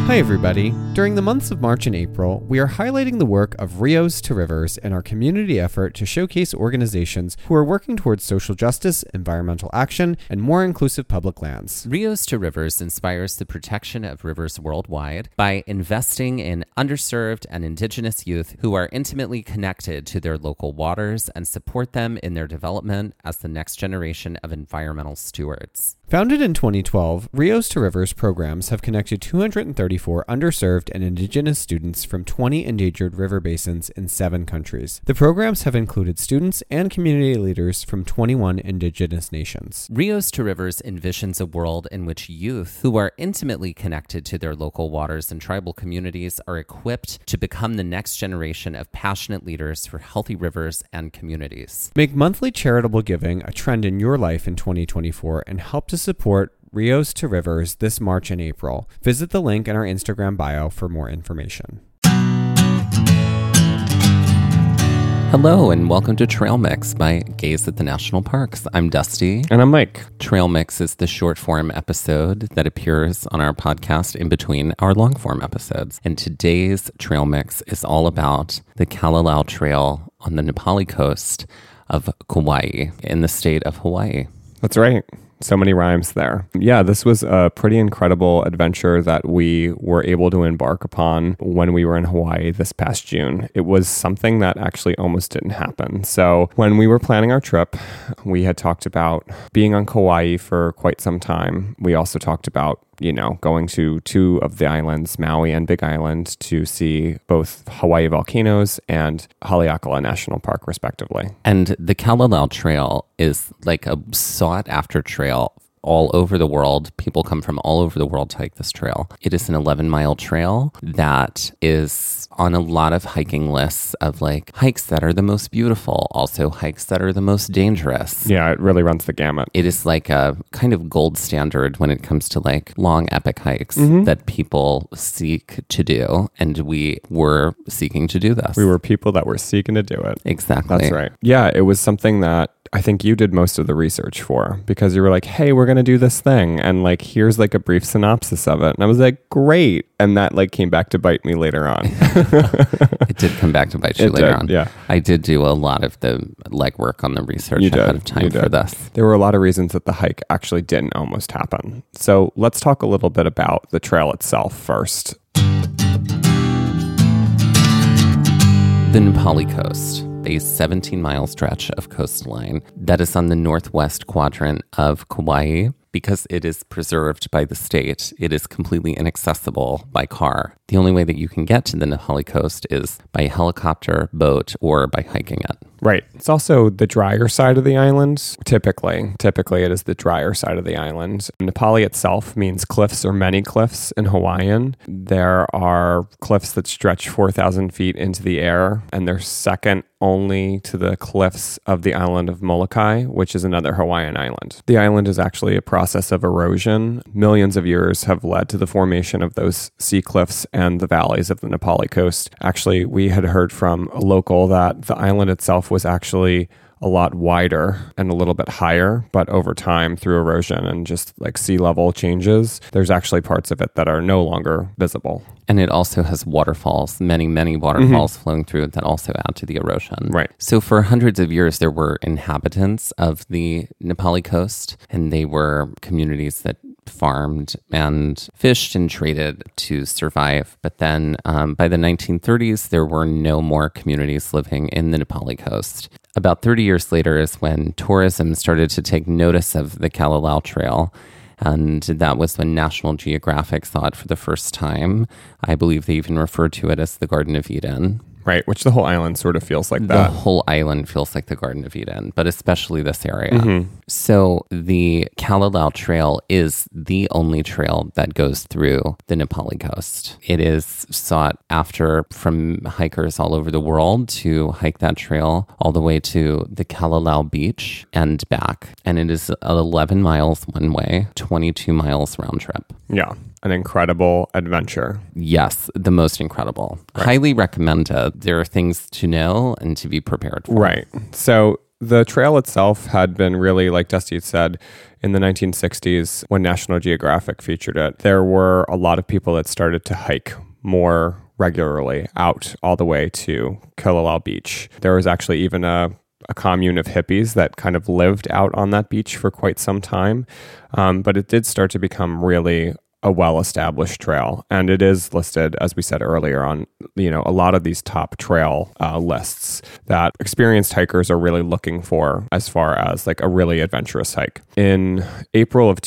Hi everybody. During the months of March and April, we are highlighting the work of Rios to Rivers in our community effort to showcase organizations who are working towards social justice, environmental action, and more inclusive public lands. Rios to Rivers inspires the protection of rivers worldwide by investing in underserved and indigenous youth who are intimately connected to their local waters and support them in their development as the next generation of environmental stewards. Founded in 2012, Rios to Rivers programs have connected 234 underserved and indigenous students from 20 endangered river basins in 7 countries. The programs have included students and community leaders from 21 indigenous nations. Rios to Rivers envisions a world in which youth who are intimately connected to their local waters and tribal communities are equipped to become the next generation of passionate leaders for healthy rivers and communities. Make monthly charitable giving a trend in your life in 2024 and help to support Rios to Rivers this March and April. Visit the link in our Instagram bio for more information. Hello and welcome to Trail Mix by Gaze at the National Parks. I'm Dusty. And I'm Mike. Trail Mix is the short form episode that appears on our podcast in between our long form episodes. And today's Trail Mix is all about the Kalalau Trail on the Nepali coast of Kauai in the state of Hawaii. That's right. So many rhymes there. Yeah, this was a pretty incredible adventure that we were able to embark upon when we were in Hawaii this past June. It was something that actually almost didn't happen. So when we were planning our trip, we had talked about being on Kauai for quite some time. We also talked about going to 2 of the islands, Maui and Big Island, to see both Hawaii volcanoes and Haleakala National Park, respectively. And the Kalalau Trail is like a sought-after trail all over the world. People come from all over the world to hike this trail. It is an 11-mile trail that is on a lot of hiking lists of like hikes that are the most beautiful, also hikes that are the most dangerous. Yeah, it really runs the gamut. It is like a kind of gold standard when it comes to like long epic hikes that people seek to do. And we were seeking to do this. We were people that were seeking to do it. Exactly. That's right. Yeah, it was something that I think you did most of the research for, because you were like, hey, we're going to do this thing. And like, here's like a brief synopsis of it. And I was like, great. And that like came back to bite me later on. It did come back to bite you later on. Yeah. I did do a lot of the legwork on the research ahead of time for this. There were a lot of reasons that the hike actually didn't almost happen. So let's talk a little bit about the trail itself first. The Nepali coast, a 17-mile stretch of coastline that is on the northwest quadrant of Kauai. Because it is preserved by the state, it is completely inaccessible by car. The only way that you can get to the Nepali coast is by helicopter, boat, or by hiking it. Right. It's also the drier side of the island. Typically it is the drier side of the island. Nepali itself means cliffs or many cliffs in Hawaiian. There are cliffs that stretch 4,000 feet into the air, and they're second only to the cliffs of the island of Molokai, which is another Hawaiian island. The island is actually a process of erosion. Millions of years have led to the formation of those sea cliffs and the valleys of the Nepali coast. Actually, we had heard from a local that the island itself was actually a lot wider and a little bit higher, but over time through erosion and just like sea level changes, there's actually parts of it that are no longer visible. And it also has waterfalls, many, many waterfalls flowing through it that also add to the erosion. Right. So for hundreds of years, there were inhabitants of the Nepali coast, and they were communities that farmed and fished and traded to survive. But then by the 1930s, there were no more communities living in the Nepali coast. About 30 years later is when tourism started to take notice of the Kalalau Trail. And that was when National Geographic saw it for the first time. I believe they even referred to it as the Garden of Eden. Right, which the whole island sort of feels like The that. whole island feels like the Garden of Eden, but especially this area. So the Kalalau Trail is the only trail that goes through the Nepali coast. It is sought after from hikers all over the world to hike that trail all the way to the Kalalau beach and back. And it is 11 miles one way, 22 miles round trip. Yeah, an incredible adventure. Yes, the most incredible. Highly recommended. There are things to know and to be prepared for. Right. So the trail itself had been really, like Dusty said, in the 1960s when National Geographic featured it, there were a lot of people that started to hike more regularly out all the way to Killaloe Beach. There was actually even a commune of hippies that kind of lived out on that beach for quite some time. But it did start to become really a well-established trail. And it is listed, as we said earlier, on, a lot of these top trail lists that experienced hikers are really looking for as far as like a really adventurous hike. In April of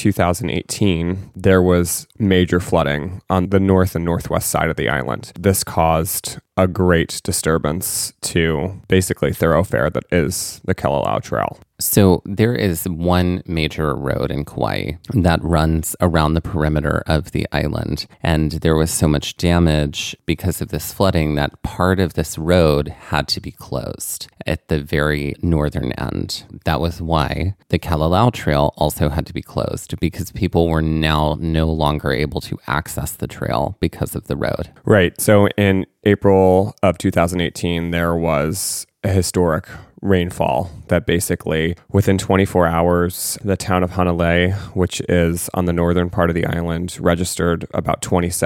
2018, there was major flooding on the north and northwest side of the island. This caused a great disturbance to basically thoroughfare that is the Killaloe Trail. So there is one major road in Kauai that runs around the perimeter of the island. And there was so much damage because of this flooding that part of this road had to be closed at the very northern end. That was why the Killaloe Trail also had to be closed, because people were now no longer able to access the trail because of the road. Right. So in April of 2018, there was a historic rainfall that basically within 24 hours, the town of Hanalei, which is on the northern part of the island, registered about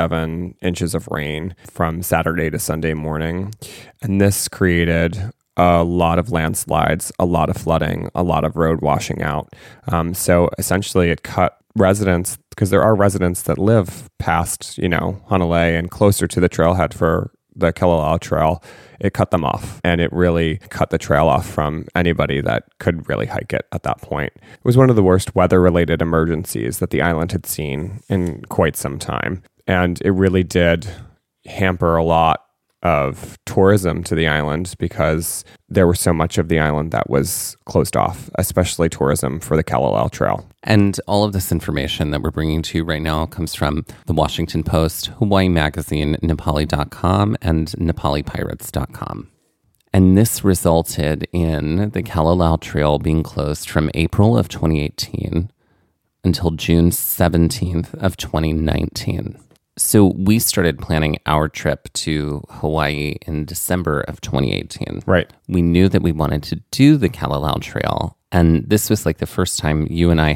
27 inches of rain from Saturday to Sunday morning. And this created a lot of landslides, a lot of flooding, a lot of road washing out. So essentially it cut residents, because there are residents that live past, Hanalei and closer to the trailhead for the Killaloe Trail. It cut them off, and it really cut the trail off from anybody that could really hike it at that point. It was one of the worst weather-related emergencies that the island had seen in quite some time, and it really did hamper a lot of tourism to the island because there was so much of the island that was closed off, especially tourism for the Killaloe Trail. And all of this information that we're bringing to you right now comes from the Washington Post, Hawaii Magazine, Nepali.com, and NepaliPirates.com. And this resulted in the Killaloe Trail being closed from April of 2018 until June 17th of 2019. So we started planning our trip to Hawaii in December of 2018. Right. We knew that we wanted to do the Killaloe Trail. And this was like the first time you and I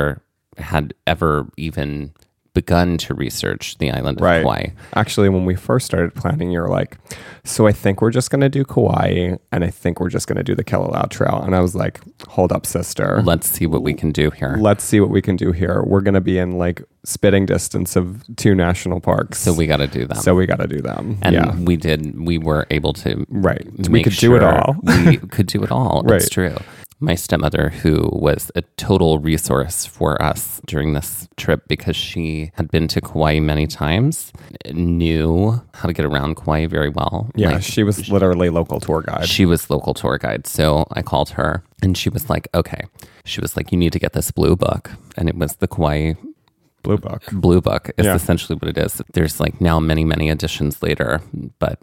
had ever even begun to research the island of Kauai. Actually, when we first started planning, you were like, so I think we're just going to do Kauai, and I think we're just going to do the Killaloe Trail. And I was like, hold up, sister. Let's see what we can do here. We're going to be in like spitting distance of 2 national parks. So we got to do them. And we did. We were able to. Right. We could do it all. We could do it all. Right. It's true. My stepmother, who was a total resource for us during this trip because she had been to Kauai many times, knew how to get around Kauai very well. Yeah, she was literally local tour guide. She was local tour guide. So I called her and she was like, okay. She was like, you need to get this blue book. And it was the Kauai Blue Book. Blue Book is essentially what it is. There's like now many, many editions later, but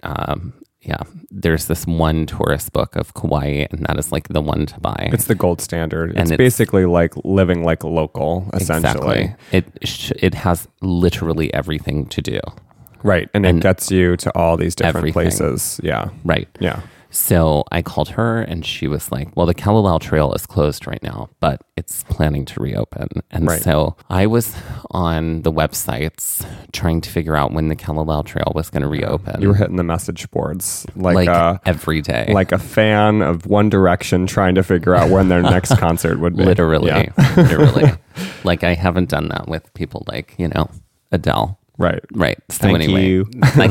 there's this one tourist book of Kauai, and that is like the one to buy. It's the gold standard. It's basically like living like a local, essentially. Exactly. It has literally everything to do. Right. And it gets you to all these different places. Yeah. Right. Yeah. So I called her and she was like, well, the Killaloe Trail is closed right now, but it's planning to reopen. And so I was on the websites trying to figure out when the Killaloe Trail was going to reopen. You were hitting the message boards like every day. Like a fan of One Direction trying to figure out when their next concert would be. Literally. Like I haven't done that with people like, Adele. Right. So Thank you.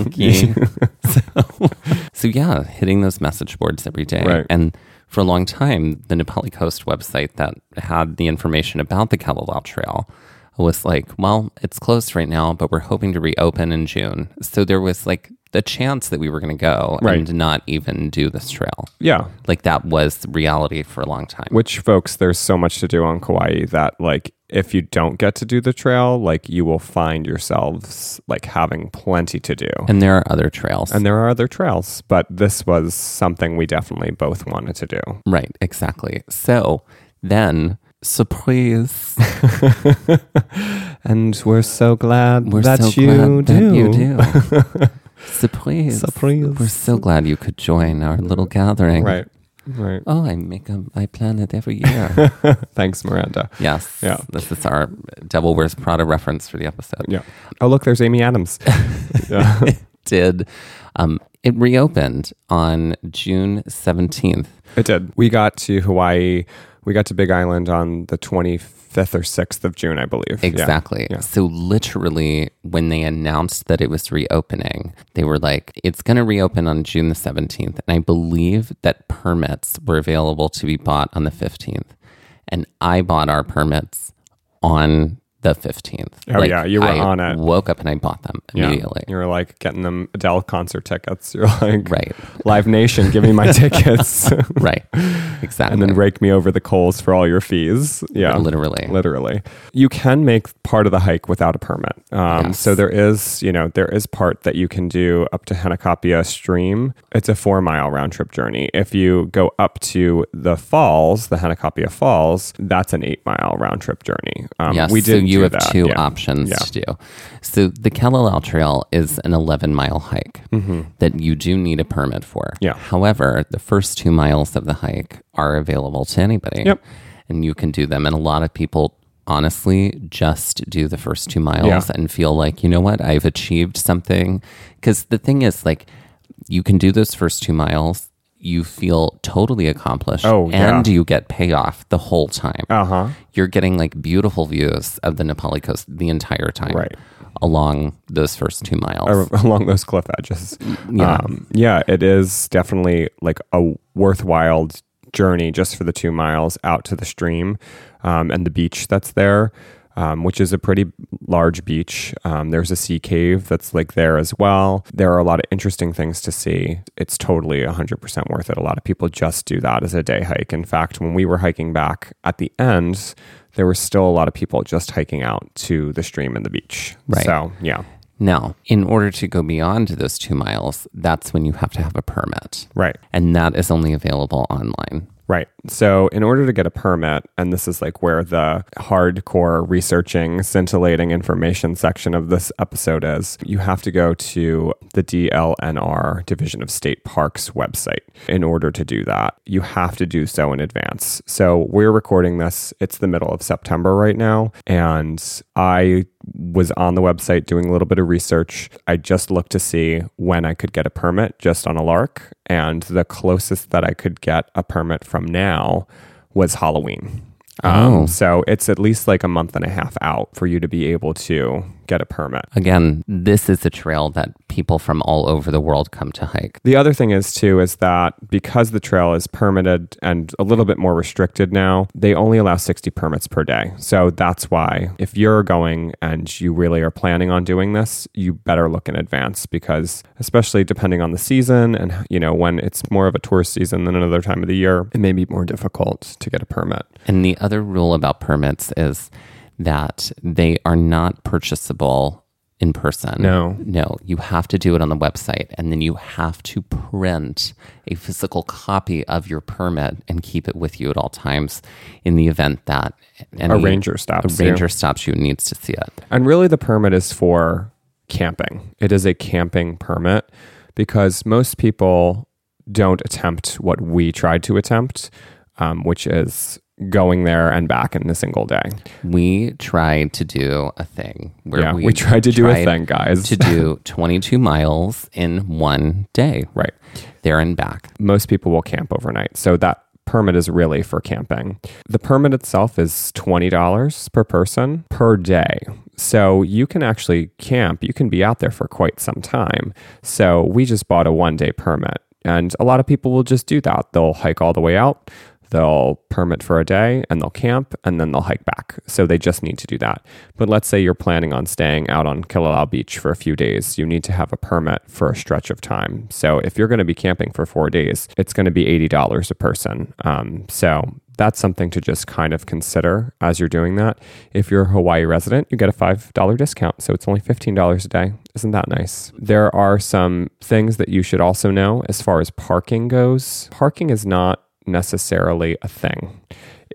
So hitting those message boards every day. Right. And for a long time, the Nepali Coast website that had the information about the Killaloe Trail was like, well, it's closed right now, but we're hoping to reopen in June. So there was like the chance that we were going to go and not even do this trail. Yeah. Like that was reality for a long time. Which, folks, there's so much to do on Kauai that like, if you don't get to do the trail, like you will find yourselves like having plenty to do. And there are other trails. But this was something we definitely both wanted to do. Right, exactly. So then, surprise. And we're so glad you do. Surprise. We're so glad you could join our little gathering. Right. Right. Oh, I plan it every year. Thanks, Miranda. Yes. Yeah. This is our Devil Wears Prada reference for the episode. Yeah. Oh, look, there's Amy Adams. Yeah. It reopened on June 17th. It did. We got to Hawaii. We got to Big Island on the 25th or 6th of June, I believe. Exactly. Yeah. So literally when they announced that it was reopening, they were like, it's going to reopen on June the 17th. And I believe that permits were available to be bought on the 15th. And I bought our permits on the 15th. Oh, yeah. You were on it. Woke up and I bought them immediately. You were like getting them Adele concert tickets. You're like, Right. Live Nation, give me my tickets. Right. Exactly. And then rake me over the coals for all your fees. Yeah. Literally. You can make part of the hike without a permit. Yes. So there is part that you can do up to Hanakapia Stream. It's a 4-mile round trip journey. If you go up to the falls, the Hanakapia Falls, that's an 8-mile round trip journey. Yes, We did so you have that. two options to do. So the Kalalau Trail is an 11-mile hike that you do need a permit for. Yeah. However, the first 2 miles of the hike are available to anybody. Yep. And you can do them. And a lot of people honestly just do the first 2 miles and feel like, you know what, I've achieved something. Because the thing is, like, you can do those first 2 miles. You feel totally accomplished. And you get payoff the whole time. You're getting like beautiful views of the Nepali coast the entire time. Right. Along those first 2 miles. Along those cliff edges. Yeah. It is definitely like a worthwhile journey just for the 2 miles out to the stream and the beach that's there. Which is a pretty large beach. There's a sea cave that's like there as well. There are a lot of interesting things to see. It's totally 100% worth it. A lot of people just do that as a day hike. In fact, when we were hiking back at the end, there were still a lot of people just hiking out to the stream and the beach. Right. So, yeah. Now, in order to go beyond those 2 miles, that's when you have to have a permit. Right. And that is only available online. Right. So in order to get a permit, and this is like where the hardcore researching, scintillating information section of this episode is, you have to go to the DLNR, Division of State Parks website. In order to do that, you have to do so in advance. So we're recording this. It's the middle of September right now. And I was on the website doing a little bit of research. I just looked to see when I could get a permit just on a lark. And the closest that I could get a permit from now was Halloween. So it's at least like a month and a half out for you to be able to get a permit. Again, this is a trail that people from all over the world come to hike. The other thing is that because the trail is permitted and a little bit more restricted now, they only allow 60 permits per day. So that's why if you're going and you really are planning on doing this, you better look in advance, because especially depending on the season and, when it's more of a tourist season than another time of the year, it may be more difficult to get a permit. And the other rule about permits is that they are not purchasable in person. No, you have to do it on the website, and then you have to print a physical copy of your permit and keep it with you at all times in the event that a ranger stops you and needs to see it. And really the permit is for camping. It is a camping permit because most people don't attempt what we tried to attempt, which is going there and back in a single day. We tried to do a thing where we tried to do a thing, guys. To do 22 miles in one day. Right. There and back. Most people will camp overnight. So that permit is really for camping. The permit itself is $20 per person per day. So you can actually camp. You can be out there for quite some time. So we just bought a 1-day permit. And a lot of people will just do that. They'll hike all the way out. They'll permit for a day and they'll camp and then they'll hike back. So they just need to do that. But let's say you're planning on staying out on Kalalau Beach for a few days. You need to have a permit for a stretch of time. So if you're going to be camping for 4 days, it's going to be $80 a person. So that's something to just kind of consider as you're doing that. If you're a Hawaii resident, you get a $5 discount. So it's only $15 a day. Isn't that nice? There are some things that you should also know as far as parking goes. Parking is not necessarily a thing.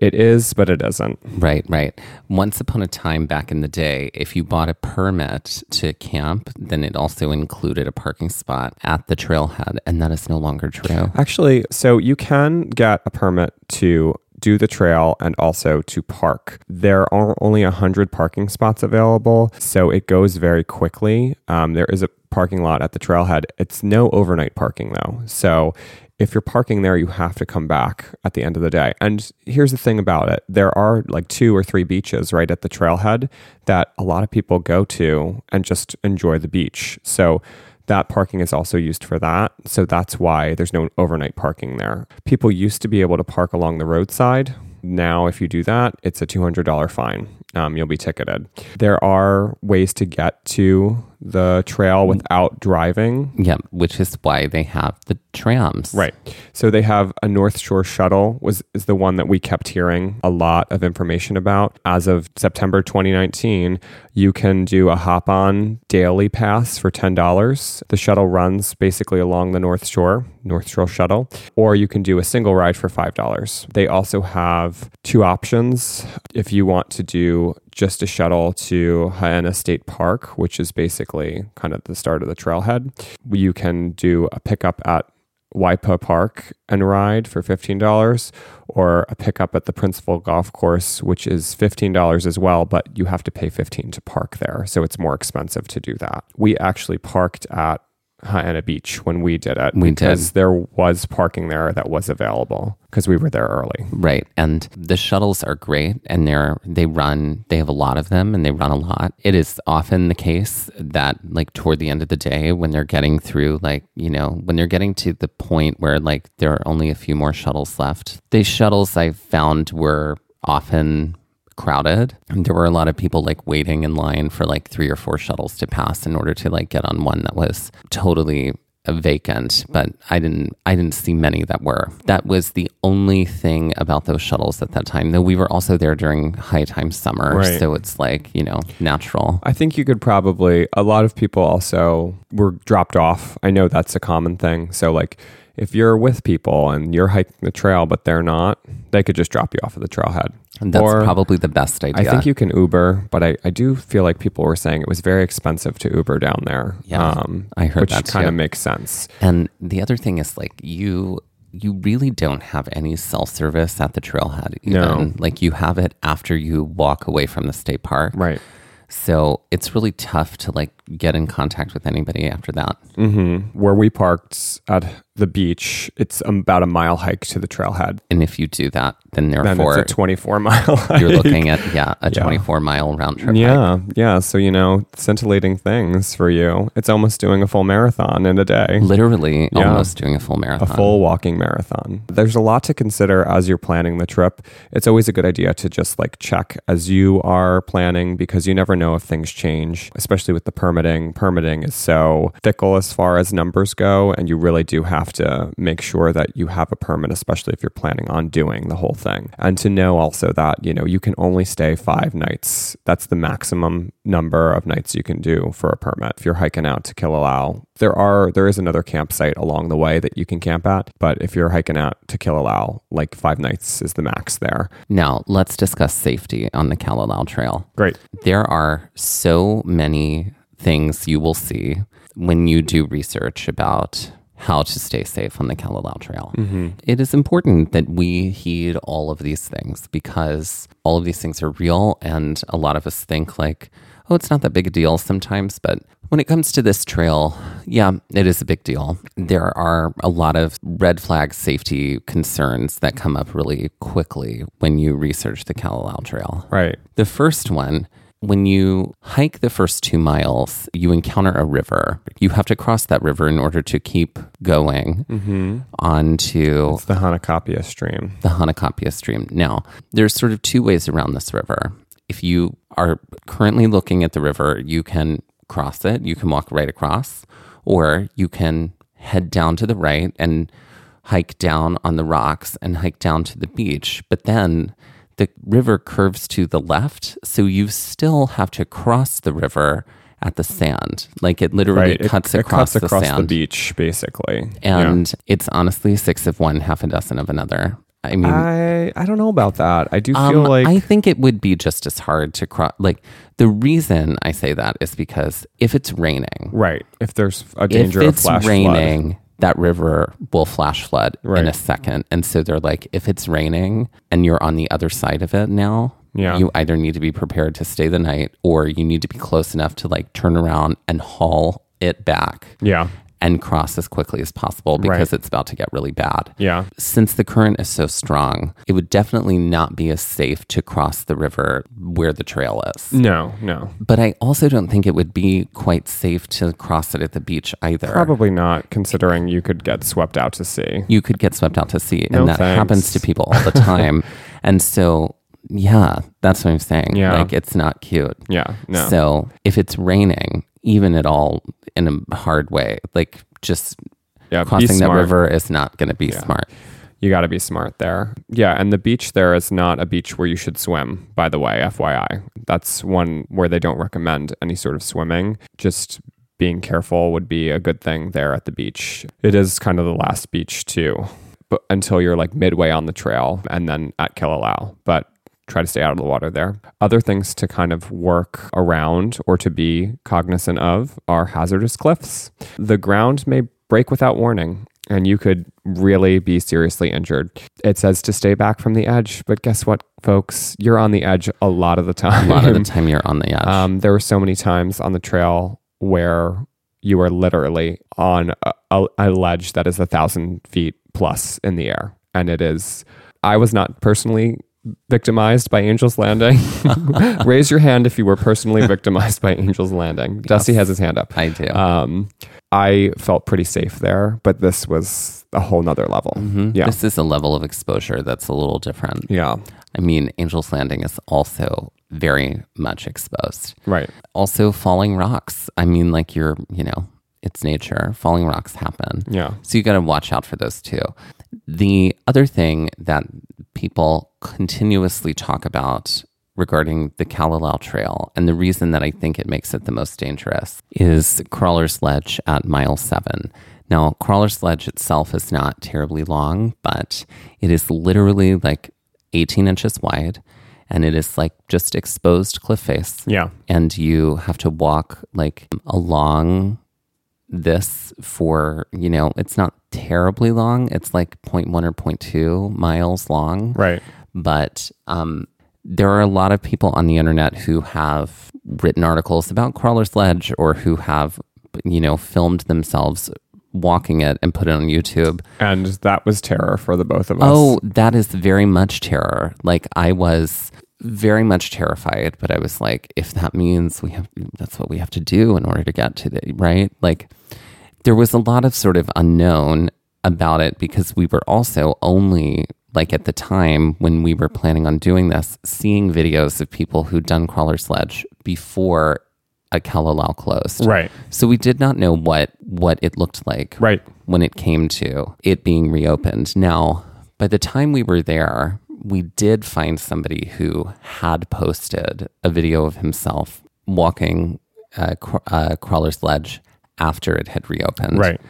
It is, but it isn't. Right, right. Once upon a time back in the day, if you bought a permit to camp, then it also included a parking spot at the trailhead, and that is no longer true. Actually, so you can get a permit to do the trail and also to park. There are only 100 parking spots available, so it goes very quickly. There is a parking lot at the trailhead. It's no overnight parking though. So if you're parking there, you have to come back at the end of the day. And here's the thing about it. There are like 2 or 3 beaches right at the trailhead that a lot of people go to and just enjoy the beach. So that parking is also used for that. So that's why there's no overnight parking there. People used to be able to park along the roadside. Now, if you do that, it's a $200 fine. You'll be ticketed. There are ways to get to the trail without driving. Yeah, which is why they have the trams. Right. So they have a North Shore shuttle is the one that we kept hearing a lot of information about. As of September 2019, you can do a hop-on daily pass for $10. The shuttle runs basically along the North Shore shuttle, or you can do a single ride for $5. They also have 2 options. If you want to do just a shuttle to Haena State Park, which is basically kind of the start of the trailhead, you can do a pickup at Waipa Park and ride for $15, or a pickup at the Principal Golf Course, which is $15 as well, but you have to pay $15 to park there. So it's more expensive to do that. We actually parked at Haena Beach when we did it. Because there was parking there that was available because we were there early. Right. And the shuttles are great, and they have a lot of them, and they run a lot. It is often the case that like toward the end of the day, when they're getting through, like, when they're getting to the point where like there are only a few more shuttles left, these shuttles I found were often crowded. And there were a lot of people like waiting in line for like 3 or 4 shuttles to pass in order to like get on one that was totally vacant, but I didn't see many that were. That was the only thing about those shuttles at that time, though we were also there during high time summer. Right. So it's like, natural. I think you could probably, a lot of people also were dropped off. I know that's a common thing. So like if you're with people and you're hiking the trail, but they're not, they could just drop you off at the trailhead. And that's probably the best idea. I think you can Uber, but I do feel like people were saying it was very expensive to Uber down there. Yeah, I heard that which kind of makes sense. And the other thing is like you really don't have any cell service at the trailhead. Even. No. Like you have it after you walk away from the state park. Right. So it's really tough to like get in contact with anybody after that. Mm-hmm. Where we parked at the beach, it's about a mile hike to the trailhead. And if you do that, then therefore it's a 24-mile hike. You're looking at, a 24-mile round trip hike. Yeah. So, scintillating things for you. It's almost doing a full marathon in a day. Literally almost doing a full marathon. A full walking marathon. There's a lot to consider as you're planning the trip. It's always a good idea to just like check as you are planning, because you never know if things change, especially with the permitting. Permitting is so fickle as far as numbers go, and you really do have to make sure that you have a permit, especially if you're planning on doing the whole thing. And to know also that, you can only stay 5 nights. That's the maximum number of nights you can do for a permit. If you're hiking out to Killaloe, there is another campsite along the way that you can camp at. But if you're hiking out to Killaloe, like 5 nights is the max there. Now, let's discuss safety on the Killaloe Trail. Great. There are so many things you will see when you do research about how to stay safe on the Killaloe Trail. Mm-hmm. It is important that we heed all of these things, because all of these things are real, and a lot of us think like, oh, it's not that big a deal sometimes, but when it comes to this trail, yeah, it is a big deal. There are a lot of red flag safety concerns that come up really quickly when you research the Killaloe Trail. Right. The first one, when you hike the first 2 miles, you encounter a river. You have to cross that river in order to keep going onto... It's the Hanakapia Stream. The Hanakapia Stream. Now, there's sort of 2 ways around this river. If you are currently looking at the river, you can cross it. You can walk right across. Or you can head down to the right and hike down on the rocks and hike down to the beach. But then the river curves to the left, so you still have to cross the river at the sand. Like it literally cuts across the sand. The beach, basically. And it's honestly 6 of one, half a dozen of another. I mean, I don't know about that. I do feel like I think it would be just as hard to cross. Like, the reason I say that is because if it's raining, right. If there's a danger if of it's flash raining, that river will flash flood in Right. a second. And so they're like, if it's raining and you're on the other side of it now, Yeah. you either need to be prepared to stay the night, or you need to be close enough to like turn around and haul it back flood. Yeah. and cross as quickly as possible because Right. it's about to get really bad. Yeah. Since the current is so strong, it would definitely not be as safe to cross the river where the trail is. No. But I also don't think it would be quite safe to cross it at the beach either. Probably not, considering you could get swept out to sea. You could get swept out to sea, No and that thanks. happens to people all the time. And so, yeah, that's what I'm saying. Yeah. Like, it's not cute. Yeah. No. So if it's raining, even at all in a hard way, like just Yeah, be crossing that smart. river is not going to be smart. You got to be smart there. Yeah, and the beach there is not a beach where you should swim, by the way, FYI. That's one where they don't recommend any sort of swimming. Just being careful would be a good thing there at the beach. It is kind of the last beach too, but until you're like midway on the trail and then at Killaloe. But try to stay out of the water there. Other things to kind of work around or to be cognizant of are hazardous cliffs. The ground may break without warning, and you could really be seriously injured. It says to stay back from the edge, but guess what, folks? You're on the edge a lot of the time. A lot of the time you're on the edge. There were so many times on the trail where you are literally on a ledge that is 1,000 feet plus in the air. And it is, I was not personally victimized by Angel's Landing. Raise your hand if you were personally victimized by Angel's Landing. Dusty has his hand up. I do. I felt pretty safe there, but this was a whole nother level. Yeah. This is a level of exposure that's a little different. Yeah. I mean, Angel's Landing is also very much exposed. Right. Also, falling rocks. I mean, like it's nature. Falling rocks happen. Yeah. So you got to watch out for those too. The other thing that people continuously talk about regarding the Killaloe Trail, and the reason that I think it makes it the most dangerous, is Crawler's Ledge at mile 7. Now, Crawler's Ledge itself is not terribly long, but it is literally like 18 inches wide, and it is like just exposed cliff face. Yeah. And you have to walk like along this for, it's not terribly long. It's like 0.1 or 0.2 miles long. Right. But there are a lot of people on the internet who have written articles about Crawler's Ledge, or who have, filmed themselves walking it and put it on YouTube. And that was terror for the both of us. Oh, that is very much terror. Like, I was very much terrified, but I was like, if that means that's what we have to do in order to get to the, right? Like, there was a lot of sort of unknown about it, because we were also only, like, at the time when we were planning on doing this, seeing videos of people who'd done Crawler's Ledge before a Killaloe closed. Right. So we did not know what it looked like Right. when it came to it being reopened. Now, by the time we were there, we did find somebody who had posted a video of himself walking Crawler's Ledge after it had reopened. Right.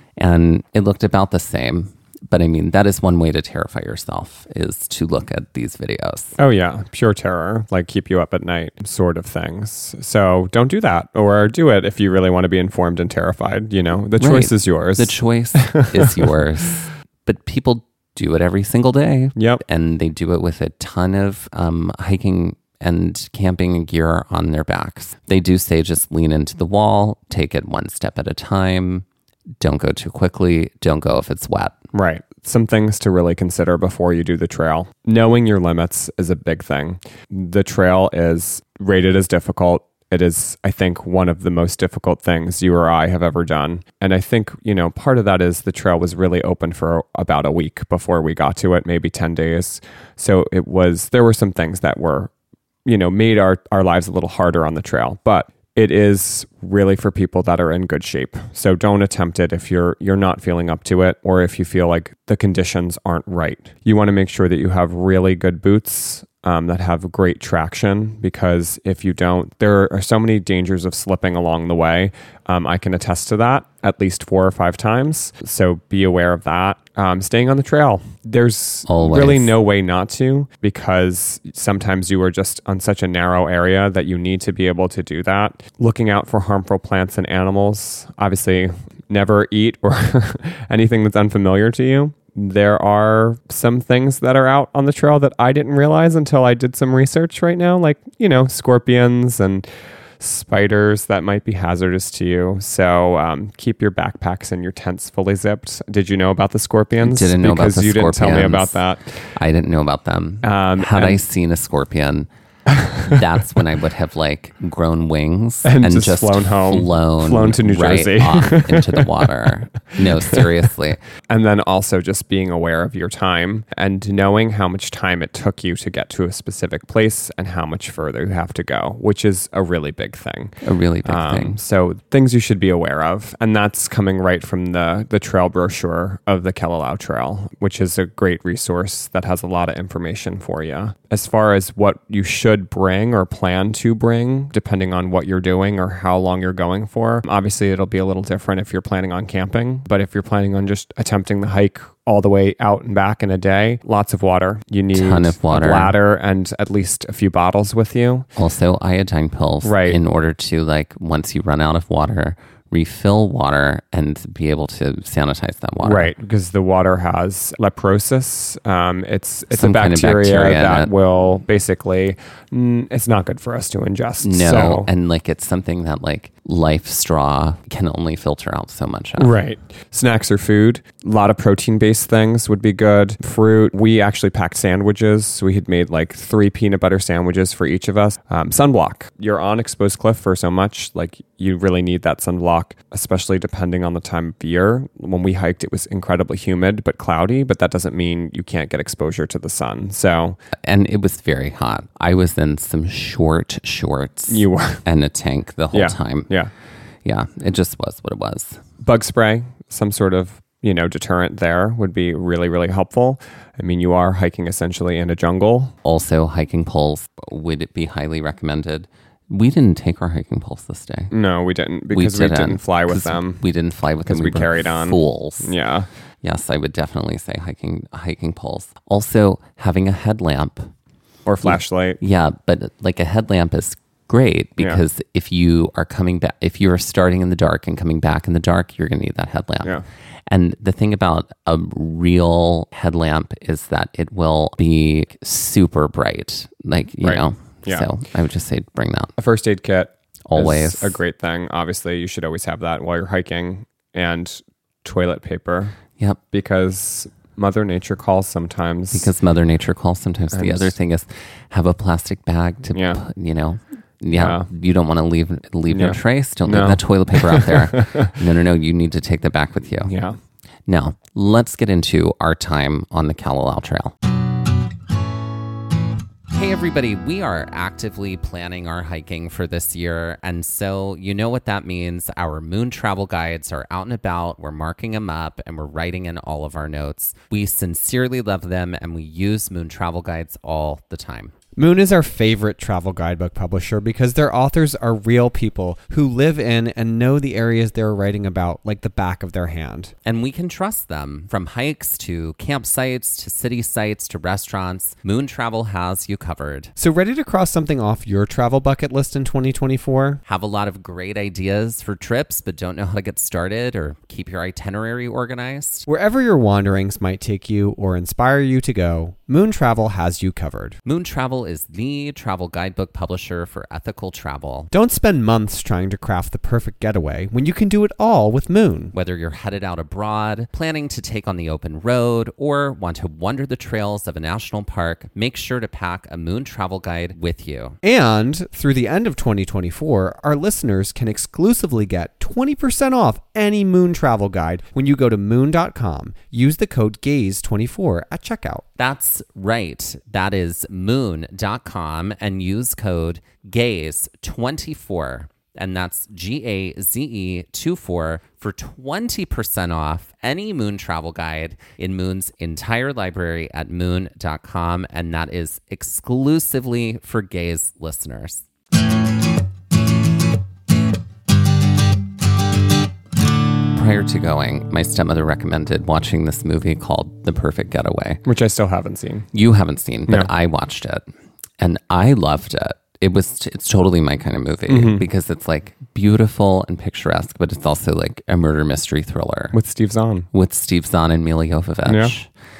And it looked about the same. But I mean, that is one way to terrify yourself, is to look at these videos. Oh, yeah. Pure terror, like keep you up at night sort of things. So don't do that, or do it if you really want to be informed and terrified. The choice is yours. The choice is yours. But people do it every single day. Yep. And they do it with a ton of hiking and camping gear on their backs. They do say just lean into the wall, take it one step at a time. Don't go too quickly. Don't go if it's wet. Right. Some things to really consider before you do the trail. Knowing your limits is a big thing. The trail is rated as difficult. It is, I think, one of the most difficult things you or I have ever done. And I think, part of that is the trail was really open for about a week before we got to it, maybe 10 days. So there were some things that were, made our lives a little harder on the trail. But it is really for people that are in good shape. So don't attempt it if you're not feeling up to it, or if you feel like the conditions aren't right. You want to make sure that you have really good boots, that have great traction, because if you don't, there are so many dangers of slipping along the way. I can attest to that at least 4 or 5 times. So be aware of that. Staying on the trail. There's really no way not to, because sometimes you are just on such a narrow area that you need to be able to do that. Looking out for harmful plants and animals. Obviously, never eat or anything that's unfamiliar to you. There are some things that are out on the trail that I didn't realize until I did some research right now, like, scorpions and spiders that might be hazardous to you. So keep your backpacks and your tents fully zipped. Did you know about the scorpions? Didn't know about the scorpions. Because you didn't tell me about that. I didn't know about them. Had I seen a scorpion, that's when I would have grown wings and just flown home, flown to New Jersey, off into the water. No, seriously. And then also just being aware of your time and knowing how much time it took you to get to a specific place and how much further you have to go, which is a really big thing. A really big thing. So things you should be aware of. And that's coming right from the trail brochure of the Kalalau Trail, which is a great resource that has a lot of information for you. As far as what you should bring or plan to bring, depending on what you're doing or how long you're going for. Obviously, it'll be a little different if you're planning on camping, but if you're planning on just attempting the hike all the way out and back in a day, lots of water. You need ton of water, a bladder, and at least a few bottles with you. Also, iodine pills, right? In order to once you run out of water, refill water and be able to sanitize that water. Right, because the water has leprosis. It's a bacteria that will basically, it's not good for us to ingest. No, and it's something that Life straw can only filter out so much of. Right. Snacks or food. A lot of protein-based things would be good. Fruit. We actually packed sandwiches. So we had made 3 peanut butter sandwiches for each of us. Sunblock. You're on exposed cliff for so much. You really need that sunblock, especially depending on the time of year. When we hiked, it was incredibly humid but cloudy, but that doesn't mean you can't get exposure to the sun. And it was very hot. I was in some shorts. You were. And a tank the whole time. Yeah, it just was what it was. Bug spray, some sort of, deterrent there would be really, really helpful. I mean, you are hiking essentially in a jungle. Also, hiking poles would be highly recommended. We didn't take our hiking poles this day. No, we didn't, because we didn't fly with them. We didn't fly with them because we carried on. Fools. Yeah. Yes, I would definitely say hiking poles. Also, having a headlamp or flashlight. Yeah, but a headlamp is great, because if you are coming back, if you are starting in the dark and coming back in the dark, you're going to need that headlamp. Yeah. And the thing about a real headlamp is that it will be super bright, you know. Yeah. So I would just say bring that. A first aid kit. Always. Is a great thing. Obviously, you should always have that while you're hiking, and toilet paper. Yep. Because Mother Nature calls sometimes. The other thing is have a plastic bag to, you don't want to leave no trace. Don't leave that toilet paper out there. No. You need to take that back with you. Yeah. Now, let's get into our time on the Kalalau Trail. Hey everybody, we are actively planning our hiking for this year, and so you know what that means. Our Moon travel guides are out and about, we're marking them up, and we're writing in all of our notes. We sincerely love them, and we use Moon travel guides all the time. Moon is our favorite travel guidebook publisher because their authors are real people who live in and know the areas they're writing about like the back of their hand. And we can trust them. From hikes to campsites to city sites to restaurants, Moon Travel has you covered. So ready to cross something off your travel bucket list in 2024? Have a lot of great ideas for trips but don't know how to get started or keep your itinerary organized? Wherever your wanderings might take you or inspire you to go, Moon Travel has you covered. Moon Travel is the travel guidebook publisher for ethical travel. Don't spend months trying to craft the perfect getaway when you can do it all with Moon. Whether you're headed out abroad, planning to take on the open road, or want to wander the trails of a national park, make sure to pack a Moon travel guide with you. And through the end of 2024, our listeners can exclusively get 20% off any Moon travel guide when you go to moon.com. Use the code GAZE24 at checkout. That's right. That is moon.com and use code GAZE24 and that's GAZE24 for 20% off any Moon travel guide in Moon's entire library at moon.com, and that is exclusively for Gaze listeners. Prior to going, my stepmother recommended watching this movie called The Perfect Getaway, which I still haven't seen. You haven't seen, but No. I watched it and I loved it. It's totally my kind of movie because it's like beautiful and picturesque, but it's also like a murder mystery thriller With Steve Zahn. And Mila Jovovich. Yeah.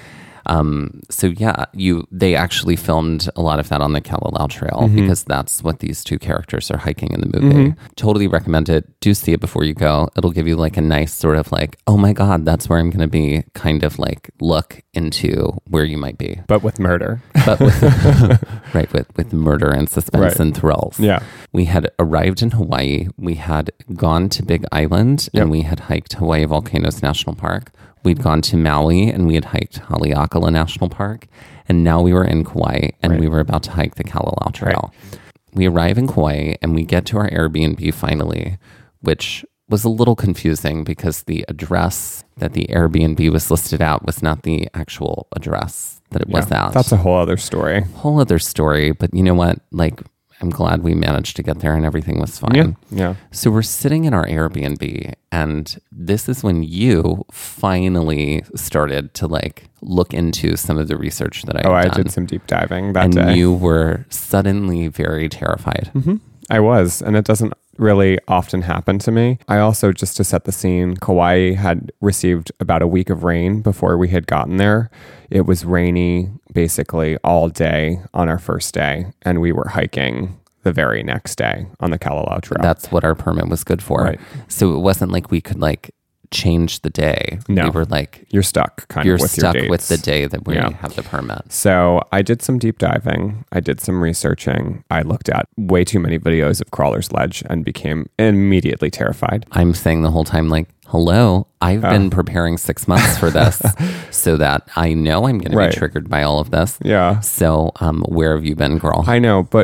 So yeah, they actually filmed a lot of that on the Kalalau Trail because that's what these two characters are hiking in the movie. Totally recommend it. Do see it before you go. It'll give you like a nice sort of like, oh my God, that's where I'm going to be kind of like look into where you might be. But with murder. But with, right, with murder and suspense and thrills. Yeah. We had arrived in Hawaii. We had gone to Big Island and we had hiked Hawaii Volcanoes National Park. We'd gone to Maui and we had hiked Haleakala National Park. And now we were in Kauai and we were about to hike the Kalalau Trail. Right. We arrive in Kauai and we get to our Airbnb finally, which was a little confusing because the address that the Airbnb was listed at was not the actual address that it was at. That's a whole other story. But you know what? Like, I'm glad we managed to get there and everything was fine. Yeah. So we're sitting in our Airbnb and this is when you finally started to like look into some of the research that I had done. I did some deep diving that day. And you were suddenly very terrified. I was, and it doesn't really often happen to me. I also, just to set the scene, Kauai had received about a week of rain before we had gotten there. It was rainy basically all day on our first day, and we were hiking the very next day on the Kalalau Trail. That's what our permit was good for. Right. So it wasn't like we could like change the day. No. We were like, you're stuck with your dates. You're stuck with the day that we have the permit. So I did some deep diving. I did some researching. I looked at way too many videos of Crawler's Ledge and became immediately terrified. I'm saying the whole time, like, hello, I've been preparing 6 months for this so that I know I'm going to be triggered by all of this. Yeah. So where have you been, girl? I know, but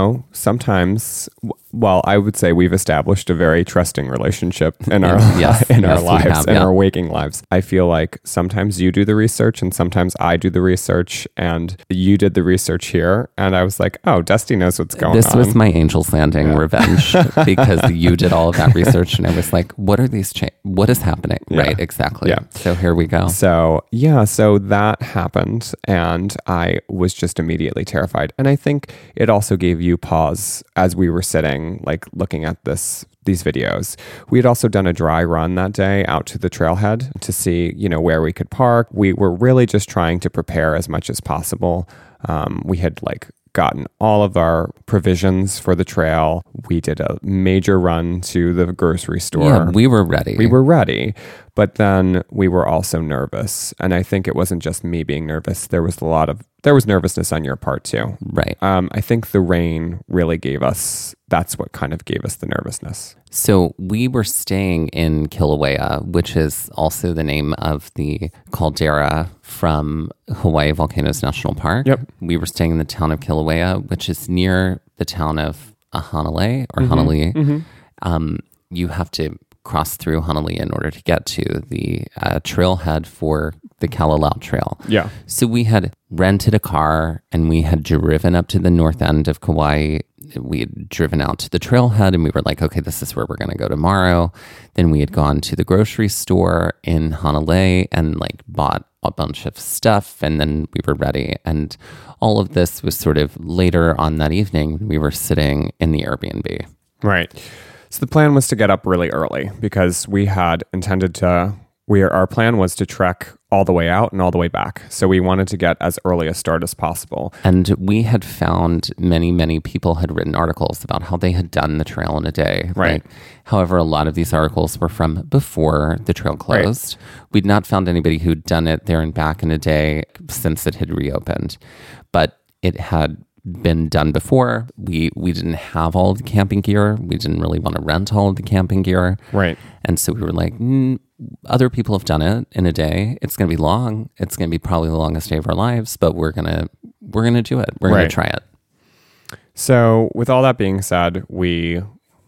sometimes, well, I would say we've established a very trusting relationship in our lives, in our waking lives. I feel like sometimes you do the research and sometimes I do the research, and you did the research here. And I was like, oh, Dusty knows what's going on. This was my Angel's Landing revenge because you did all of that research. And I was like, what are these what is happening? Yeah. Right, exactly. Yeah. So here we go. So that happened and I was just immediately terrified. And I think it also gave you pause as we were sitting, like looking at these videos. We had also done a dry run that day out to the trailhead to see, where we could park. We were really just trying to prepare as much as possible. We had gotten all of our provisions for the trail. We did a major run to the grocery store. Yeah, we were ready. But then we were also nervous. And I think it wasn't just me being nervous. There was nervousness on your part too. Right. I think the rain really that's what kind of gave us the nervousness. So we were staying in Kilauea, which is also the name of the caldera from Hawaii Volcanoes National Park. Yep. We were staying in the town of Kilauea, which is near the town of Hanalei or Hanalei. Mm-hmm. You have to cross through Hanalei in order to get to the trailhead for the Kalalau Trail. Yeah. So we had rented a car and we had driven up to the north end of Kauai. We had driven out to the trailhead and we were like, okay, this is where we're going to go tomorrow. Then we had gone to the grocery store in Hanalei and bought a bunch of stuff, and then we were ready. And all of this was sort of later on that evening. We were sitting in the Airbnb. Right. So the plan was to get up really early because we had intended to, our plan was to trek all the way out and all the way back. So we wanted to get as early a start as possible. And we had found many people had written articles about how they had done the trail in a day. Right. However, a lot of these articles were from before the trail closed. Right. We'd not found anybody who'd done it there and back in a day since it had reopened. But it had been done before. We didn't have all of the camping gear. We didn't really want to rent all of the camping gear. Right. And so we were like, other people have done it in a day. It's going to be long. It's going to be probably the longest day of our lives, but we're going to do it. We're going to try it. So with all that being said, we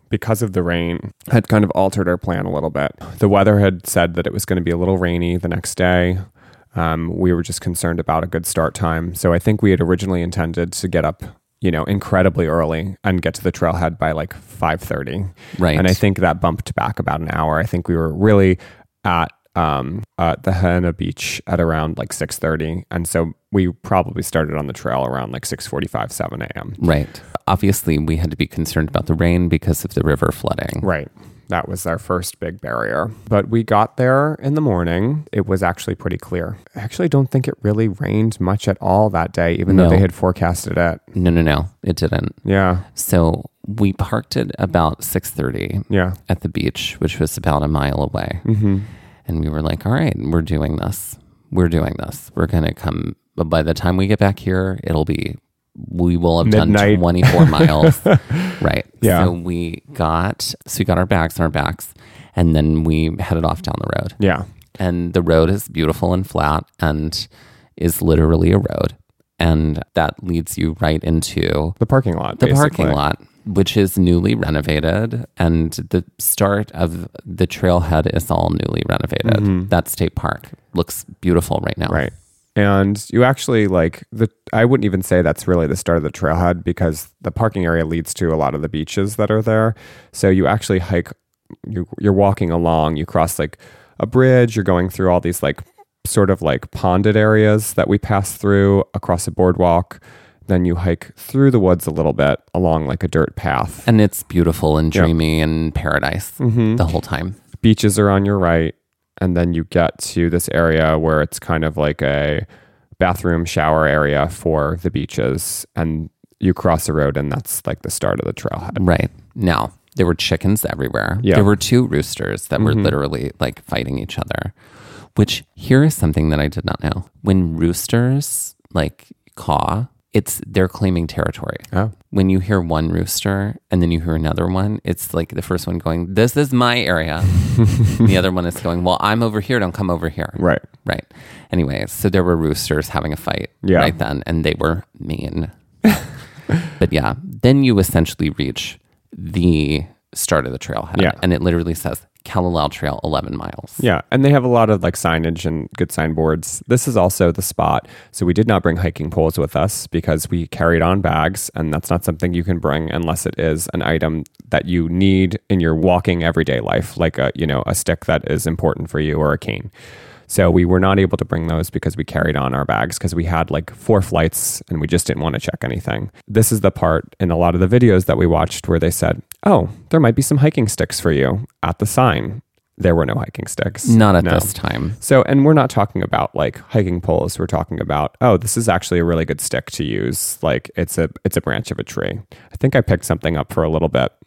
because of the rain, had kind of altered our plan a little bit. The weather had said that it was going to be a little rainy the next day. We were just concerned about a good start time. So I think we had originally intended to get up, incredibly early and get to the trailhead by like 5:30. Right. And I think that bumped back about an hour. I think we were really at the Henna Beach at around like 6:30. And so we probably started on the trail around like 6:45, 7 a.m. Right. Obviously, we had to be concerned about the rain because of the river flooding. Right. That was our first big barrier. But we got there in the morning. It was actually pretty clear. I actually don't think it really rained much at all that day, even though they had forecasted it. No. It didn't. Yeah. So we parked at about 6:30 at the beach, which was about a mile away. Mm-hmm. And we were like, all right, we're doing this. We're going to come. But by the time we get back here, we will have midnight. Done 24 miles. Right. Yeah. So we got our bags on our backs, and then we headed off down the road. Yeah. And the road is beautiful and flat and is literally a road. And that leads you right into the parking lot. The parking lot, which is newly renovated. And the start of the trailhead is all newly renovated. Mm-hmm. That state park looks beautiful right now. Right. And you actually I wouldn't even say that's really the start of the trailhead, because the parking area leads to a lot of the beaches that are there. So you actually hike, you're walking along, you cross like a bridge, you're going through all these like sort of like ponded areas that we pass through across a boardwalk. Then you hike through the woods a little bit along like a dirt path. And it's beautiful and dreamy and paradise the whole time. Beaches are on your right. And then you get to this area where it's kind of like a bathroom shower area for the beaches. And you cross the road, and that's like the start of the trailhead. Right. Now, there were chickens everywhere. Yeah. There were two roosters that were literally like fighting each other, which here is something that I did not know. When roosters like caw, they're claiming territory. Oh. When you hear one rooster and then you hear another one, it's like the first one going, "This is my area." The other one is going, "Well, I'm over here. Don't come over here." Right. Right. Anyway, so there were roosters having a fight right then, and they were mean. But yeah, then you essentially reach the start of the trailhead, and it literally says Kalalau Trail 11 miles. Yeah, and they have a lot of like signage and good signboards. This is also the spot. So we did not bring hiking poles with us because we carried on bags, and that's not something you can bring unless it is an item that you need in your walking everyday life, like a stick that is important for you or a cane. So we were not able to bring those because we carried on our bags because we had like 4 flights and we just didn't want to check anything. This is the part in a lot of the videos that we watched where they said, "Oh, there might be some hiking sticks for you at the sign." There were no hiking sticks. Not at this time. So, and we're not talking about like hiking poles. We're talking about, oh, this is actually a really good stick to use. Like it's a branch of a tree. I think I picked something up for a little bit,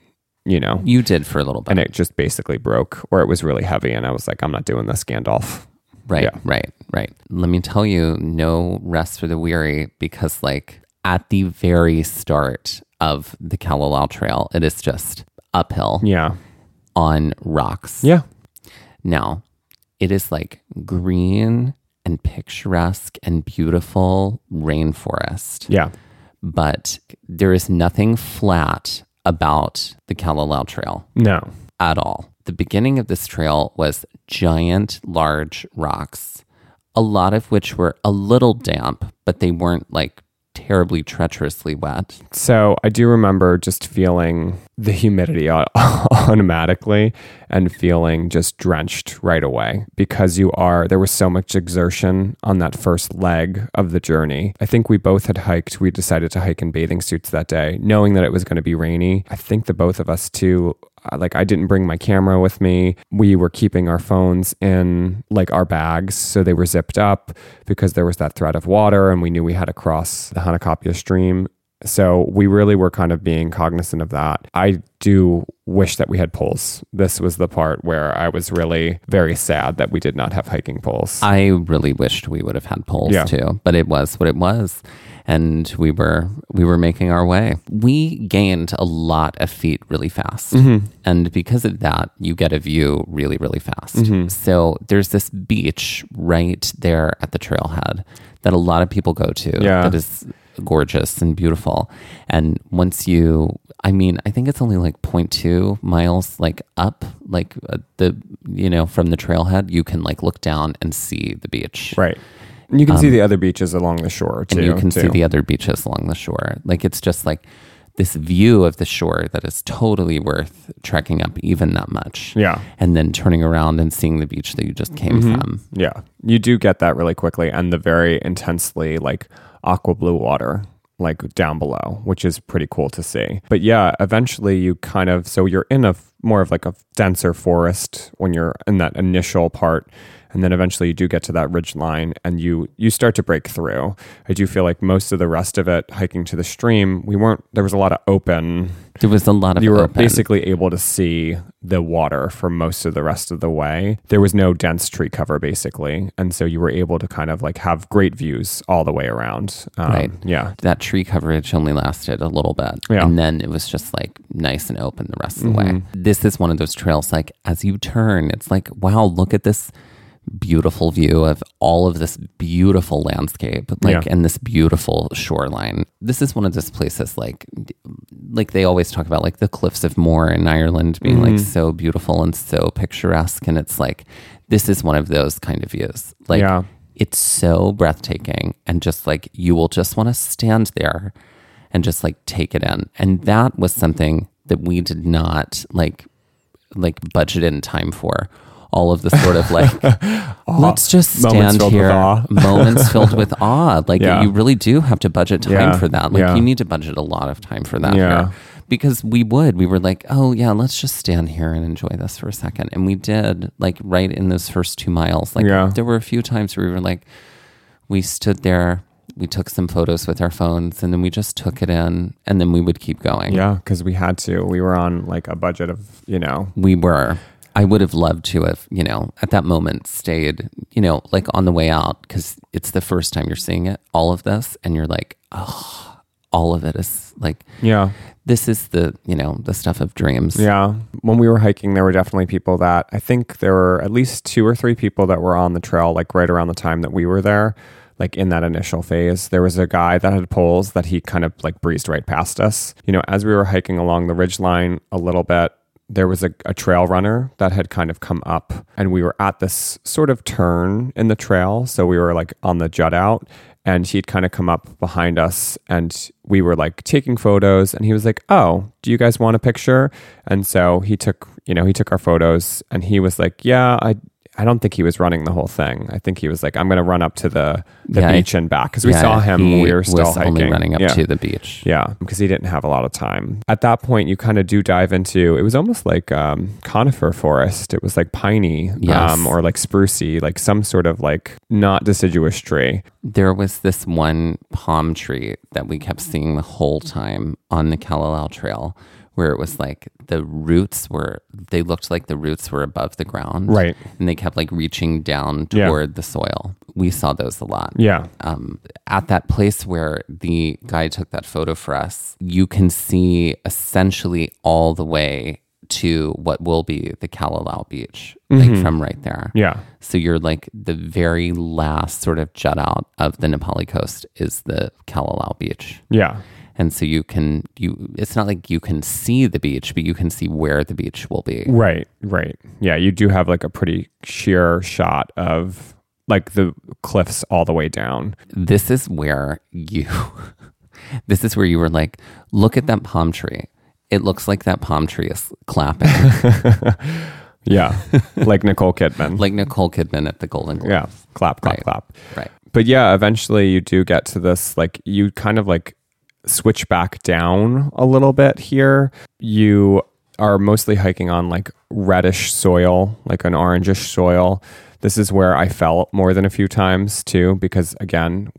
You did for a little bit. and it just basically broke, or it was really heavy. And I was like, I'm not doing this, Gandalf. Right, Yeah. right. Let me tell you, no rest for the weary, because like at the very start of the Kalalau Trail, it is just uphill Yeah. on rocks. Yeah. Now, it is like green and picturesque and beautiful rainforest, Yeah. but there is nothing flat about the Kalalau Trail No. at all. The beginning of this trail was giant, large rocks, a lot of which were a little damp, but they weren't like terribly treacherously wet. So I do remember just feeling the humidity automatically and feeling just drenched right away because there was so much exertion on that first leg of the journey. I think we both had hiked. We decided to hike in bathing suits that day, knowing that it was going to be rainy. I think the both of us too, like I didn't bring my camera with me. We were keeping our phones in like our bags. So they were zipped up because there was that threat of water and we knew we had to cross the Hanakapia stream. So we really were kind of being cognizant of that. I do wish that we had poles. This was the part where I was really very sad that we did not have hiking poles. I really wished we would have had poles too, but it was what it was. And we were making our way. We gained a lot of feet really fast. Mm-hmm. And because of that, you get a view really, really fast. Mm-hmm. So there's this beach right there at the trailhead that a lot of people go to. Yeah. That is gorgeous and beautiful. And once you, I mean, I think it's only like 0.2 miles like up, like from the trailhead, you can like look down and see the beach. Right. And you can see the other beaches along the shore too. And you can see the other beaches along the shore. Like it's just like this view of the shore that is totally worth trekking up even that much. Yeah. And then turning around and seeing the beach that you just came from. Yeah. You do get that really quickly, and the very intensely like aqua blue water like down below, which is pretty cool to see. But yeah, eventually you kind of, so you're in more of like a denser forest when you're in that initial part. And then eventually you do get to that ridge line and you start to break through. I do feel like most of the rest of it, hiking to the stream, there was a lot of open. There was a lot of You were open. basically able to see the water for most of the rest of the way. There was no dense tree cover basically. And so you were able to kind of like have great views all the way around. Right. Yeah. That tree coverage only lasted a little bit. Yeah. And then it was just like nice and open the rest of the way. This is one of those trails, like as you turn, it's like, wow, look at this beautiful view of all of this beautiful landscape, and this beautiful shoreline. This is one of those places like they always talk about like the Cliffs of Moher in Ireland being like so beautiful and so picturesque. And it's like, this is one of those kind of views. Like it's so breathtaking, and just like, you will just want to stand there and just like take it in. And that was something that we did not like budget in time for. All of the sort of like, let's just stand here. Moments filled with awe. Like you really do have to budget time for that. Like you need to budget a lot of time for that. Here. Because we were like, oh yeah, let's just stand here and enjoy this for a second. And we did, like right in those first 2 miles. Like there were a few times where we were like, we stood there, we took some photos with our phones, and then we just took it in, and then we would keep going. Yeah, because we had to. We were on like a budget of, We were. I would have loved to have, at that moment stayed, like on the way out, because it's the first time you're seeing it, all of this, and you're like, oh, all of it is like, this is the stuff of dreams. Yeah. When we were hiking, there were definitely people that, I think there were at least 2 or 3 people that were on the trail, like right around the time that we were there, like in that initial phase. There was a guy that had poles that he kind of like breezed right past us. As we were hiking along the ridgeline a little bit, there was a trail runner that had kind of come up, and we were at this sort of turn in the trail. So we were like on the jut out, and he'd kind of come up behind us, and we were like taking photos, and he was like, oh, do you guys want a picture? And so he took our photos, and he was like, yeah, I don't think he was running the whole thing. I think he was like, I'm going to run up to the beach and back, because we saw him when we were still hiking. Only running up to the beach. Yeah, because he didn't have a lot of time. At that point, you kind of do dive into, it was almost like conifer forest. It was like piney or like sprucey, like some sort of like not deciduous tree. There was this one palm tree that we kept seeing the whole time on the Kalalau Trail, where it was like they looked like the roots were above the ground. Right. And they kept like reaching down toward the soil. We saw those a lot. Yeah. At that place where the guy took that photo for us, you can see essentially all the way to what will be the Kalalau beach, like from right there. Yeah. So you're like the very last sort of jut out of the Nepali coast is the Kalalau beach. Yeah. And so it's not like you can see the beach, but you can see where the beach will be. Right. Yeah, you do have like a pretty sheer shot of like the cliffs all the way down. This is where you were like, look at that palm tree. It looks like that palm tree is clapping. Yeah, like Nicole Kidman. Like Nicole Kidman at the Golden Globes. Yeah, clap, clap. Right. But yeah, eventually you do get to this, like you kind of like switch back down a little bit here. You are mostly hiking on like reddish soil, like an orangish soil. This is where I fell more than a few times too, because again,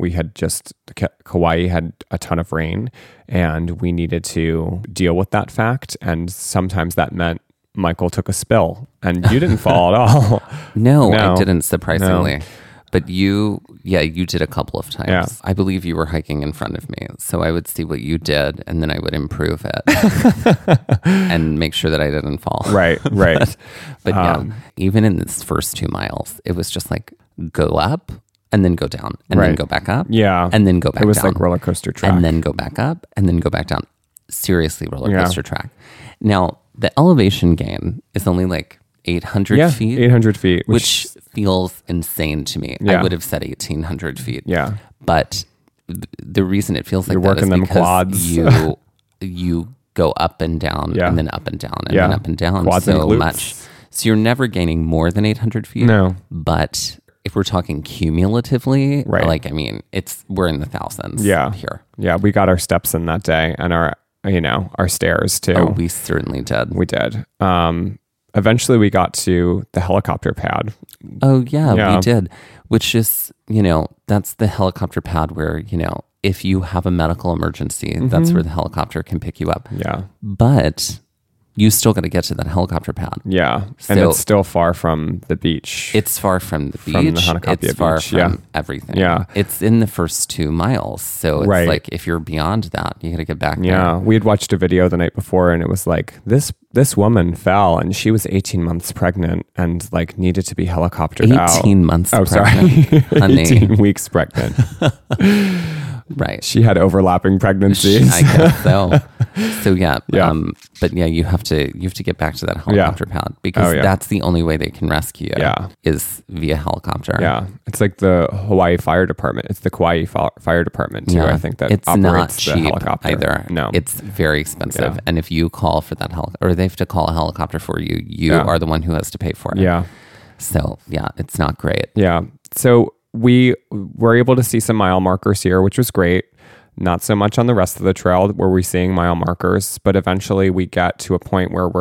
Kauai had a ton of rain and we needed to deal with that fact. And sometimes that meant Michael took a spill and you didn't fall at all. No, I didn't, surprisingly. No. But you did a couple of times. Yeah. I believe you were hiking in front of me. So I would see what you did and then I would improve it and make sure that I didn't fall. Right. But yeah, even in this first 2 miles, it was just like, go up and then go down and then Right. go back up. Yeah. And then go back It was down. like roller coaster track. And then go back up and then go back down. Seriously, roller Yeah. coaster track. Now, the elevation gain is only like 800 feet. 800 feet. Which feels insane to me. Yeah. I would have said 1,800 feet. Yeah. But the reason it feels like You're that working is them because quads. you go up and down Yeah. and then up and down and Yeah. then up and down Quads and so glutes. much. So you're never gaining more than 800 feet. No. But if we're talking cumulatively, Right. like, I mean, we're in the thousands Yeah. here. Yeah. We got our steps in that day and our stairs too. Oh, we certainly did. We did. Eventually we got to the helicopter pad. Oh, yeah, Yeah. we did. Which is, that's the helicopter pad where, if you have a medical emergency, that's where the helicopter can pick you up. Yeah. But you still got to get to that helicopter pad. Yeah. And So- it's still far from the beach. It's far from the beach. From the Hanakapia It's far beach, from yeah. everything. Yeah. It's in the first 2 miles. So it's Right. like if you're beyond that, you got to get back Yeah, there. we had watched a video the night before, and it was like this woman fell, and she was 18 months pregnant, and like needed to be helicoptered out. 18 months Oh, pregnant, sorry, honey. 18 weeks pregnant. Right. She had overlapping pregnancies. I guess so. So yeah. Yeah. But yeah, you have to get back to that helicopter pad because Oh, yeah. that's the only way they can rescue you. Yeah. Is via helicopter. Yeah, it's like the Hawaii Fire Department. It's the Kauai Fire Department too. Yeah. I think that it's operates not the cheap helicopter either. No, it's very expensive. Yeah. And if you call for that or they have to call a helicopter for you, you Yeah. are the one who has to pay for it. yeah, So yeah, it's not great. yeah. So we were able to see some mile markers here, which was great. Not so much on the rest of the trail where we're seeing mile markers, but eventually we get to a point where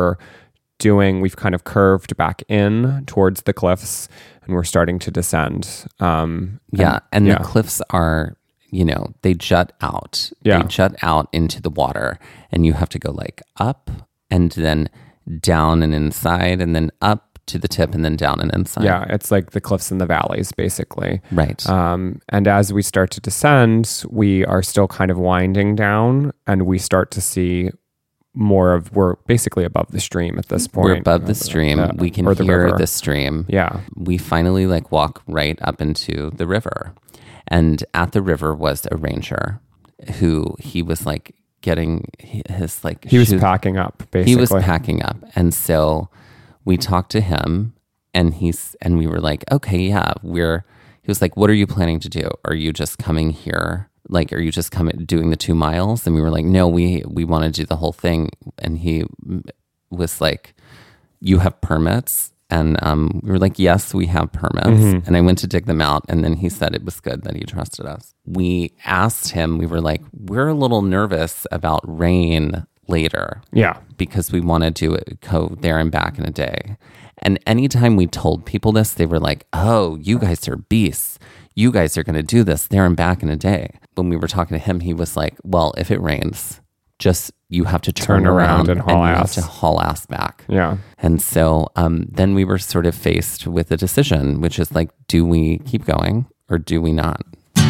we've kind of curved back in towards the cliffs and we're starting to descend. And yeah. the cliffs are, they jut out. Yeah. They jut out into the water and you have to go like up and then down and inside and then up to the tip and then down and inside. Yeah, it's like the cliffs and the valleys, basically. Right. And as we start to descend, we are still kind of winding down, and we start to see we're basically above the stream at this point. We're above the stream. We can or the hear river. the stream. Yeah. We finally walk right up into the river. And at the river was a ranger who he was getting his He was shoes- packing up, basically. He was packing up. And so we talked to him and we were like, okay, yeah, he was like, what are you planning to do? Are you just coming here? Are you just doing the 2 miles? And we were like, no, we want to do the whole thing. And he was like, you have permits? And we were like, yes, we have permits. Mm-hmm. And I went to dig them out. And then he said it was good that he trusted us. We asked him, we were like, we're a little nervous about rain later. Yeah. Because we want to go there and back in a day. And anytime we told people this, they were like, oh, you guys are beasts. You guys are going to do this there and back in a day. When we were talking to him, he was like, well, if it rains, you have to turn around and haul you ass. have to haul ass back. Yeah. And so then we were sort of faced with a decision, which is like, do we keep going or do we not?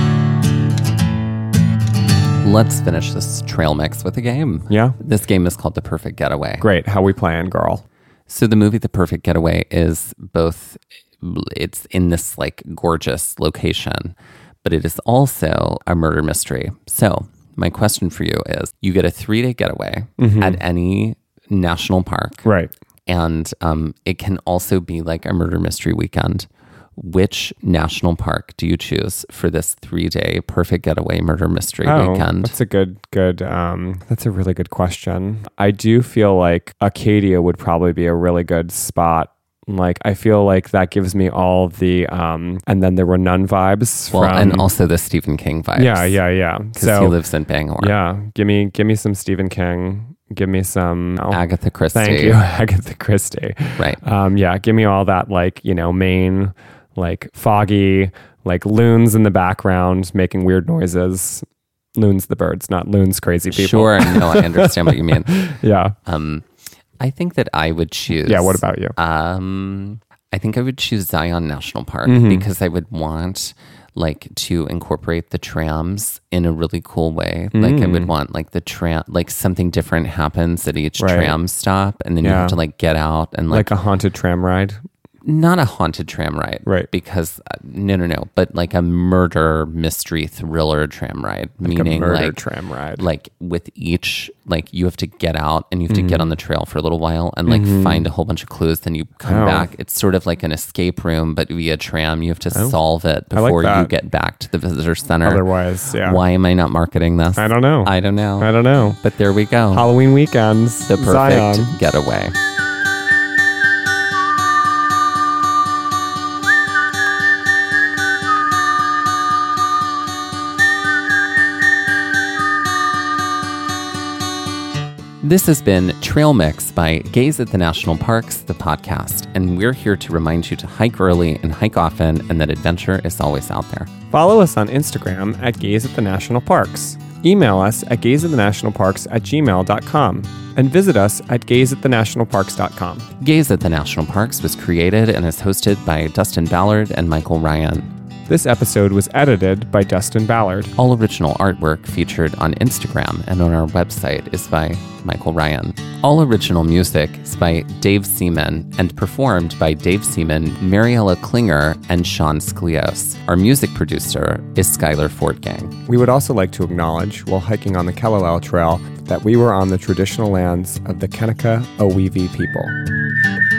Let's finish this trail mix with a game. Yeah. This game is called The Perfect Getaway. Great. How we playing, girl? So the movie The Perfect Getaway is it's in this gorgeous location, but it is also a murder mystery. So my question for you is, you get a 3-day getaway at any national park. Right. And it can also be like a murder mystery weekend. Which national park do you choose for this 3-day perfect getaway murder mystery weekend? That's a that's a really good question. I do feel like Acadia would probably be a really good spot. I feel like that gives me all the and then there were none vibes. Well, and also the Stephen King vibes. Yeah. Because he lives in Bangor. Yeah, give me some Stephen King. Give me some Agatha Christie. Thank you, Agatha Christie. Right. Yeah, give me all that Maine, foggy, loons in the background making weird noises. Loons the birds, not loons crazy people. Sure. No, I understand what you mean. Yeah. I think that I would choose. Yeah. What about you? I think I would choose Zion National Park because I would want to incorporate the trams in a really cool way. I would want the tram, something different happens at each Right. tram stop, and then you have to get out and Like a haunted tram ride. Not a haunted tram ride. Right. Because, no. But like a murder mystery thriller tram ride. Like meaning a murder like tram ride. Like with each, like you have to get out and you have to get on the trail for a little while and like find a whole bunch of clues. Then you come back. It's sort of like an escape room, but via tram. You have to solve it before you get back to the visitor center. Otherwise, yeah. Why am I not marketing this? I don't know. I don't know. But there we go. Halloween weekends. The perfect Zion. getaway. This has been Trail Mix by Gaze at the National Parks, the podcast, and we're here to remind you to hike early and hike often, and that adventure is always out there. Follow us on Instagram at Gaze at the National Parks. Email us at gazeatthenationalparks@gmail.com and visit us at gazeatthenationalparks.com. Gaze at the National Parks was created and is hosted by Dustin Ballard and Michael Ryan. This episode was edited by Dustin Ballard. All original artwork featured on Instagram and on our website is by Michael Ryan. All original music is by Dave Seaman and performed by Dave Seaman, Mariella Klinger, and Sean Sklios. Our music producer is Skylar Fortgang. We would also like to acknowledge, while hiking on the Kelowel Trail, that we were on the traditional lands of the Kanaka Owevi people.